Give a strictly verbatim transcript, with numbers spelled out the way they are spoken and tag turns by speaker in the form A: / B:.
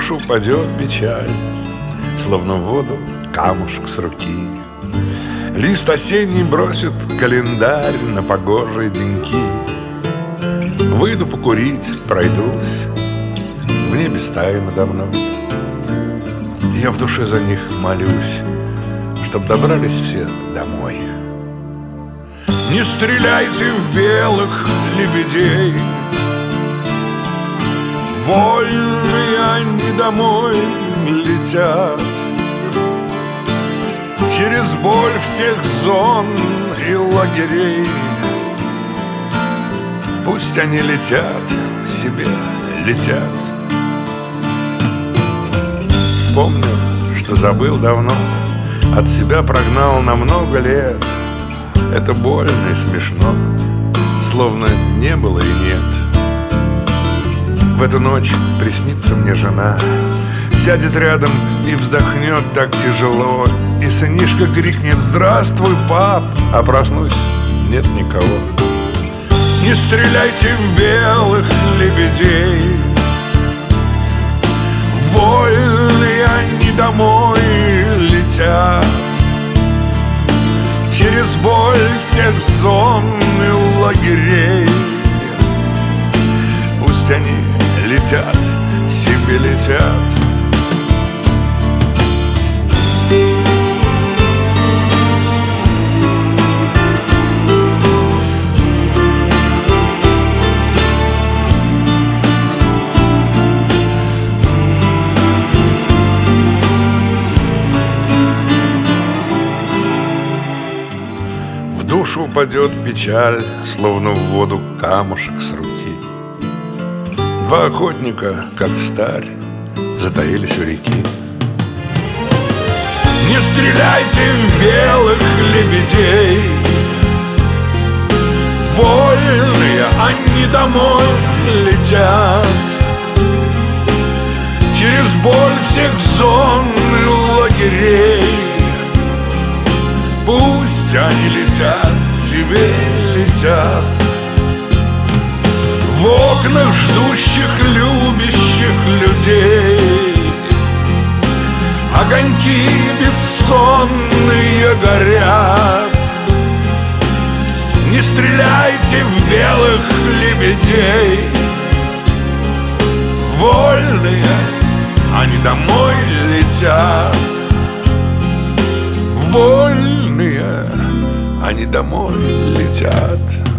A: душу упадет печаль, словно в воду камушек с руки. Лист осенний бросит календарь на погожие деньки. Выйду покурить, пройдусь, в небе стаи надо мной. Я в душе за них молюсь, чтоб добрались все домой. Не стреляйте в белых лебедей, вольные они домой летят. Через боль всех зон и лагерей пусть они летят, себе летят. Вспомню, что забыл давно, от себя прогнал на много лет. Это больно и смешно, словно не было и нет. В эту ночь приснится мне жена, сядет рядом и вздохнет так тяжело, и сынишка крикнет: «Здравствуй, пап!» А проснусь, нет никого. Не стреляйте в белых лебедей, вольные они домой летят. Через боль всех зон и лагерей пусть они летят, себе летят. В душу упадет печаль, словно в воду камушек с руки. Два охотника, как встарь, затаились у реки. Не стреляйте в белых лебедей, вольные они домой летят. Через боль всех зон и лагерей пусть они летят, себе летят. В окнах ждущих, любящих людей огоньки бессонные горят. Не стреляйте в белых лебедей, вольные они домой летят. Вольные они домой летят.